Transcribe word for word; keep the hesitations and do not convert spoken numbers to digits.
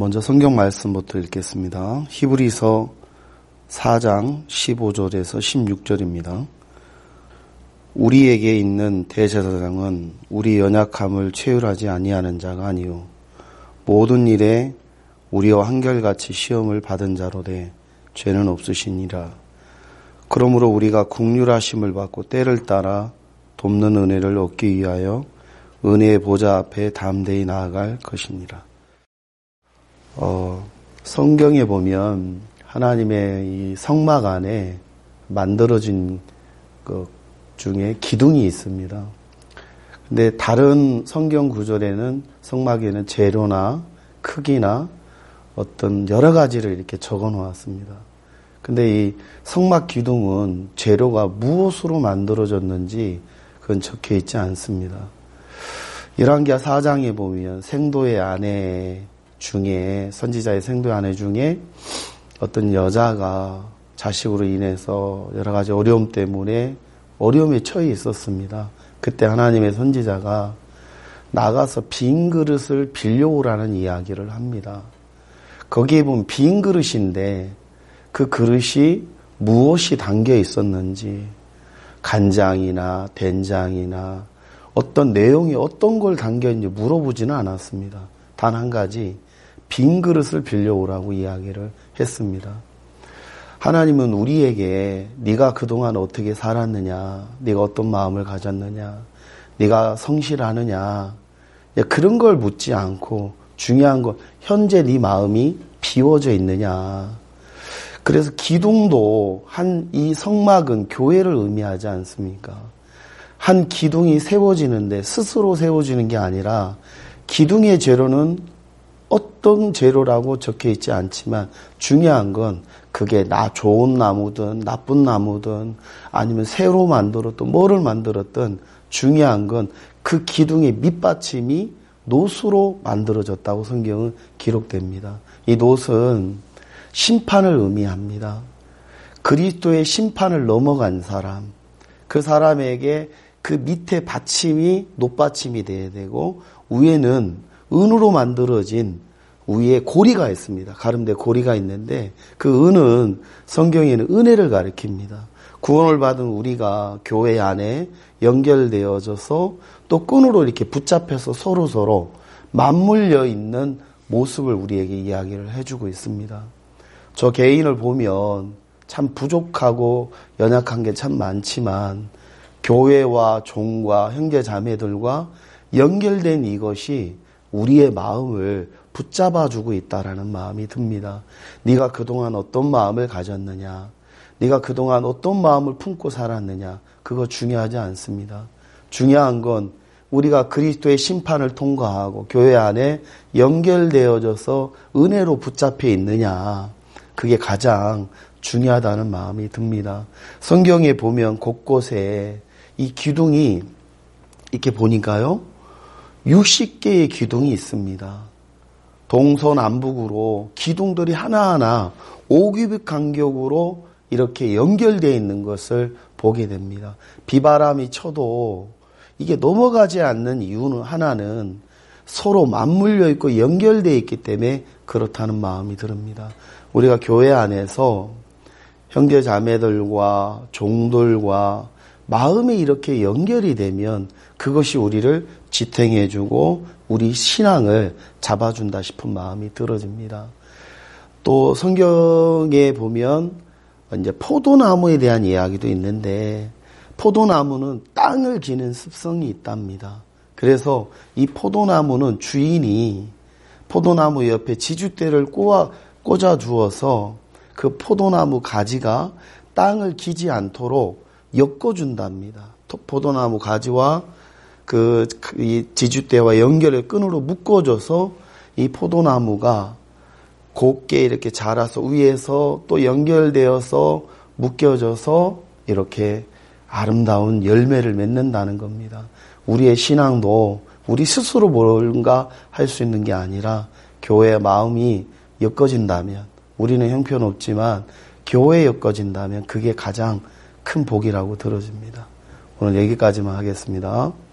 먼저 성경 말씀부터 읽겠습니다. 히브리서 사 장 십오 절에서 십육 절입니다. 우리에게 있는 대제사장은 우리 연약함을 체휼하지 아니하는 자가 아니요 모든 일에 우리와 한결같이 시험을 받은 자로되 죄는 없으시니라. 그러므로 우리가 긍휼하심을 받고 때를 따라 돕는 은혜를 얻기 위하여 은혜의 보좌 앞에 담대히 나아갈 것이니라. 어, 성경에 보면 하나님의 이 성막 안에 만들어진 것 중에 기둥이 있습니다. 근데 다른 성경 구절에는 성막에는 재료나 크기나 어떤 여러 가지를 이렇게 적어 놓았습니다. 근데 이 성막 기둥은 재료가 무엇으로 만들어졌는지 그건 적혀 있지 않습니다. 열왕기하 사 장에 보면 생도의 아내 중에 선지자의 생도의 아내 중에 어떤 여자가 자식으로 인해서 여러 가지 어려움 때문에 어려움에 처해 있었습니다. 그때 하나님의 선지자가 나가서 빈 그릇을 빌려오라는 이야기를 합니다. 거기에 보면 빈 그릇인데 그 그릇이 무엇이 담겨 있었는지 간장이나 된장이나 어떤 내용이 어떤 걸 담겨 있는지 물어보지는 않았습니다. 단 한 가지 빈 그릇을 빌려오라고 이야기를 했습니다. 하나님은 우리에게 네가 그동안 어떻게 살았느냐, 네가 어떤 마음을 가졌느냐, 네가 성실하느냐 그런 걸 묻지 않고 중요한 건 현재 네 마음이 비워져 있느냐. 그래서 기둥도 한 이 성막은 교회를 의미하지 않습니까? 한 기둥이 세워지는데 스스로 세워지는 게 아니라 기둥의 재료는 어떤 재료라고 적혀 있지 않지만 중요한 건 그게 나 좋은 나무든 나쁜 나무든 아니면 새로 만들었던 뭐를 만들었든 중요한 건 그 기둥의 밑받침이 놋으로 만들어졌다고 성경은 기록됩니다. 이 놋은 심판을 의미합니다. 그리스도의 심판을 넘어간 사람, 그 사람에게 그 밑에 받침이 놋받침이 돼야 되고 위에는 은으로 만들어진 위에 고리가 있습니다. 가름대 고리가 있는데 그 은은 성경에는 은혜를 가리킵니다. 구원을 받은 우리가 교회 안에 연결되어져서 또 끈으로 이렇게 붙잡혀서 서로서로 맞물려 있는 모습을 우리에게 이야기를 해주고 있습니다. 저 개인을 보면 참 부족하고 연약한 게 참 많지만 교회와 종과 형제 자매들과 연결된 이것이 우리의 마음을 붙잡아주고 있다라는 마음이 듭니다. 네가 그동안 어떤 마음을 가졌느냐, 네가 그동안 어떤 마음을 품고 살았느냐, 그거 중요하지 않습니다. 중요한 건 우리가 그리스도의 심판을 통과하고 교회 안에 연결되어져서 은혜로 붙잡혀 있느냐, 그게 가장 중요하다는 마음이 듭니다. 성경에 보면 곳곳에 이 기둥이 이렇게 보니까요 육십 개의 기둥이 있습니다. 동서남북으로 기둥들이 하나하나 오 규빗 간격으로 이렇게 연결되어 있는 것을 보게 됩니다. 비바람이 쳐도 이게 넘어가지 않는 이유는 하나는 서로 맞물려 있고 연결되어 있기 때문에 그렇다는 마음이 듭니다. 우리가 교회 안에서 형제 자매들과 종들과 마음이 이렇게 연결이 되면 그것이 우리를 지탱해주고 우리 신앙을 잡아준다 싶은 마음이 들어집니다. 또 성경에 보면 이제 포도나무에 대한 이야기도 있는데 포도나무는 땅을 기는 습성이 있답니다. 그래서 이 포도나무는 주인이 포도나무 옆에 지주대를 꽂아, 꽂아 주어서 그 포도나무 가지가 땅을 기지 않도록 엮어준답니다. 포도나무 가지와 그 이 지주대와 연결의 끈으로 묶어줘서 이 포도나무가 곱게 이렇게 자라서 위에서 또 연결되어서 묶여져서 이렇게 아름다운 열매를 맺는다는 겁니다. 우리의 신앙도 우리 스스로 뭔가 할 수 있는 게 아니라 교회의 마음이 엮어진다면 우리는 형편없지만 교회에 엮어진다면 그게 가장 큰 복이라고 들어집니다. 오늘 여기까지만 하겠습니다.